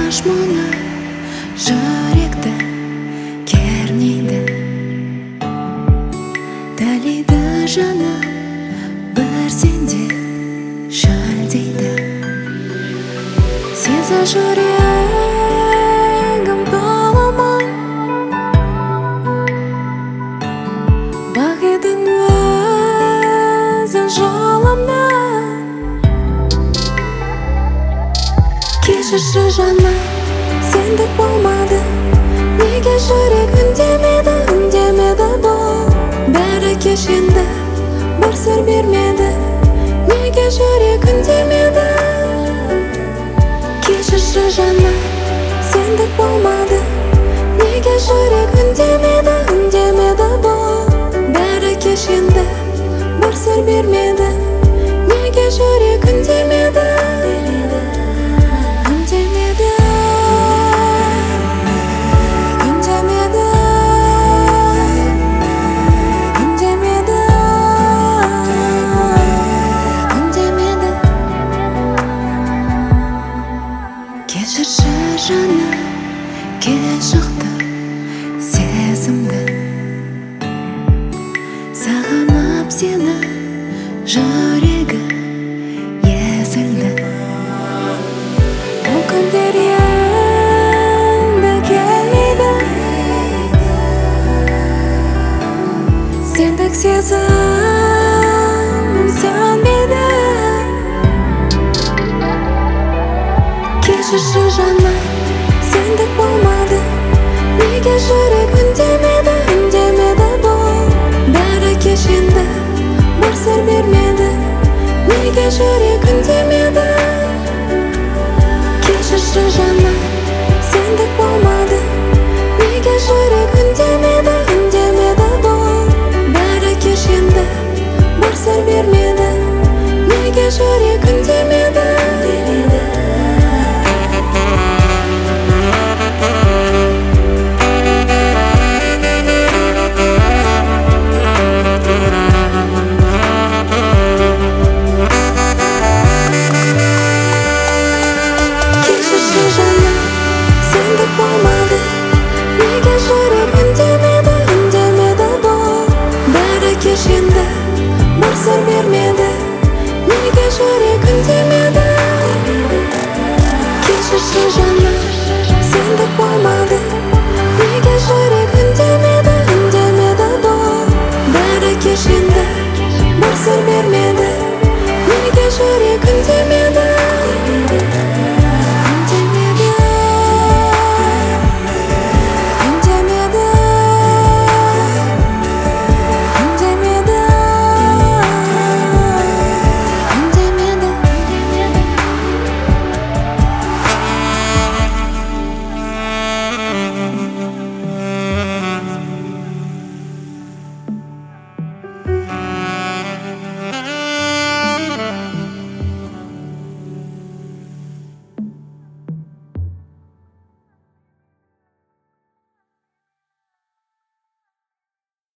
Қош мұны жүректі кернейді, талиды жаны бір сенде шөлдейді. Сеза жүрегім толымын, бағидың өзін жолымды. Кешірші жаным, сендік болмады, неге жүрек үндемеді бұл? Бәрі кешенді, бір сыр бермеді, неге жүрек үндемеді? Кешірші жаным, сендік болмады, неге жүрек үндемеді бұл? Бәрі кешенді, бір сыр бермеді, неге жүрек үндемеді? Кешірші жаным, кеш шықты сезімді, сағынып сені жүрегі езілді. Ол күндер енді келмейді, сендік сезімім сөнбейді. Кешірші жаным, сендік болмады, неге жүрек үндемеді бұл? Бәрі кешенді, бір сыр бермеді, неге жүрек үндемеді? Кешірші жаным, сендік болмады, неге жүрек үндемеді бұл? Бәрі кешенді, бір сыр бермеді, неге жүрек үндемеді? Болмады, неге жүрек үндемеді бұл? Бәрі кешенді, бір сыр бермеді, неге жүрек үндемеді? Кешірші жаным, сендік болмады.